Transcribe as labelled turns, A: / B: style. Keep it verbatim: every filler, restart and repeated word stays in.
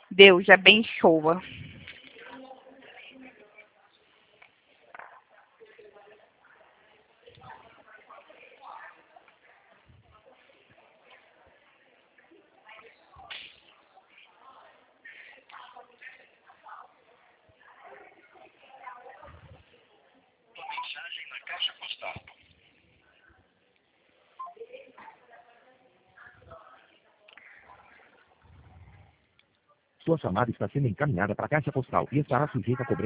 A: Deus abençoa.
B: Mensagem na caixa postal.
C: Sua chamada está sendo encaminhada para a caixa postal e estará sujeita a cobrança.